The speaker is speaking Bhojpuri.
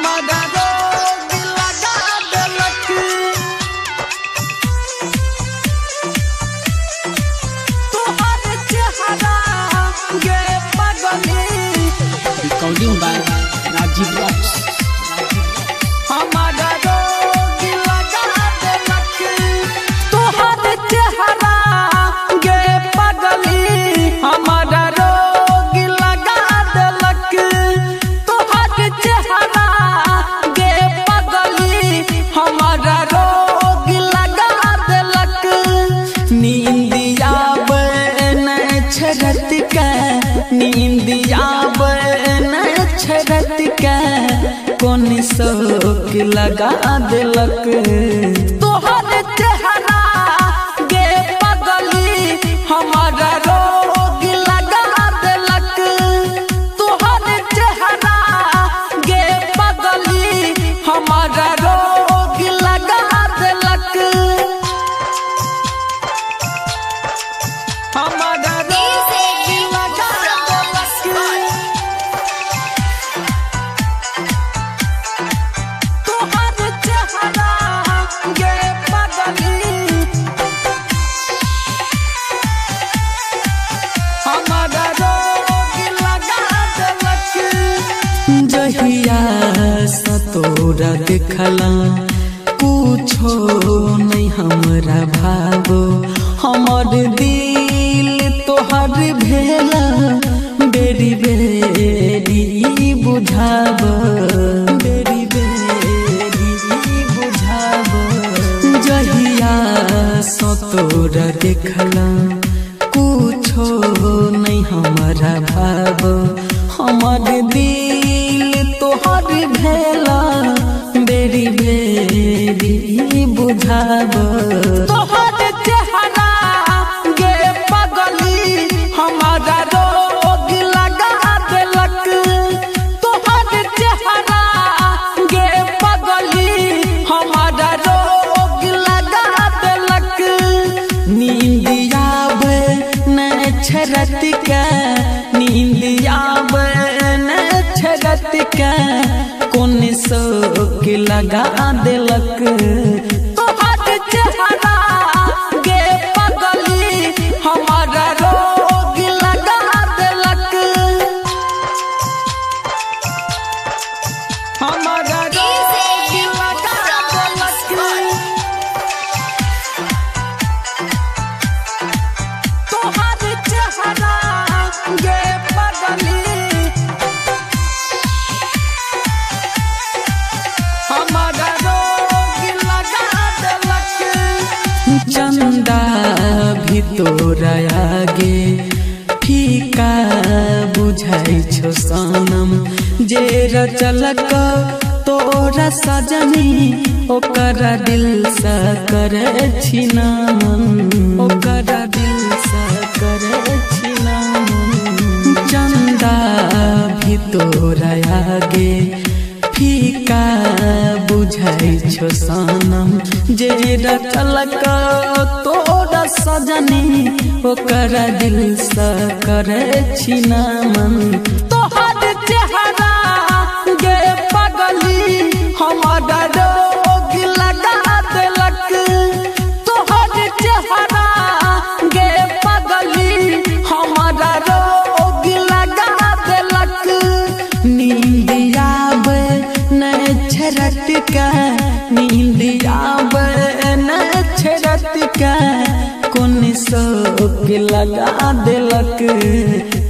हमारा रोग लगा देलक तोहर चेहरा गे पगली। Recording by Rajeev rocks. हमारा रोग लगा देलक तोहर चेहरा गे पगली। हमारा रोग लगा देलक तोहर चेहरा गे पगली। हमारा रोग लगा देलक नींदिया बन छरत का नींदिया बन छरत का कौन शौक लगा देलक तोहर चेहरा गे पगली। हमारा रोग लगा देलक तोहर चेहरा गे पगली। हमारा रोग लगा देलक हमारा रोग लगा देलक तोहर चेहरा गे पगली। हमारा रोग लगा देलक जहिया सतोरा देखला कुछो नहीं हमरा भावो। हमर दिल तोहर भेला बेरी बेरी बुझाब बेरी बेरी बुझाब। जहिया सतोरा देखला कुछो नहीं हमरा भाव। हमर दिल तोहर भेला बेरी बेरी बुझाब तोहर चेहरा गे पगली। हमारा रोग लगा देलक तोहर चेहरा गे पगली। हमारा रोग लगा देलक नींदिया बन छरत का नींदिया बन छरत का कौन शौक लगा देलक तोहर चेहरा गे पगली। हमारा रोग लगा देलक हमारा रोग लगा देलक तोहर चेहरा गे पगली। हमारा रोग लगा देलक चंदा भी तोरा आगे फीका बुझाई छो सनम। जे रचलक तोरा सजनी ओकरा दिल सा करे छी नमन ओकरा दिल सा करे छी नमन। चंदा भी तोरा आगे फीका बुझाई छो सनम। जे रचलक तोरा सजनी ओकरा दिल सा करे छी नमन तोहर चेहरा गे पगली। हमारा रोग लगा देलक तोहर चेहरा गे पगली। हमारा रोग लगा देलक नींदिया बन छरत का नींदिया बन छरत का कौन शौक लगा देलक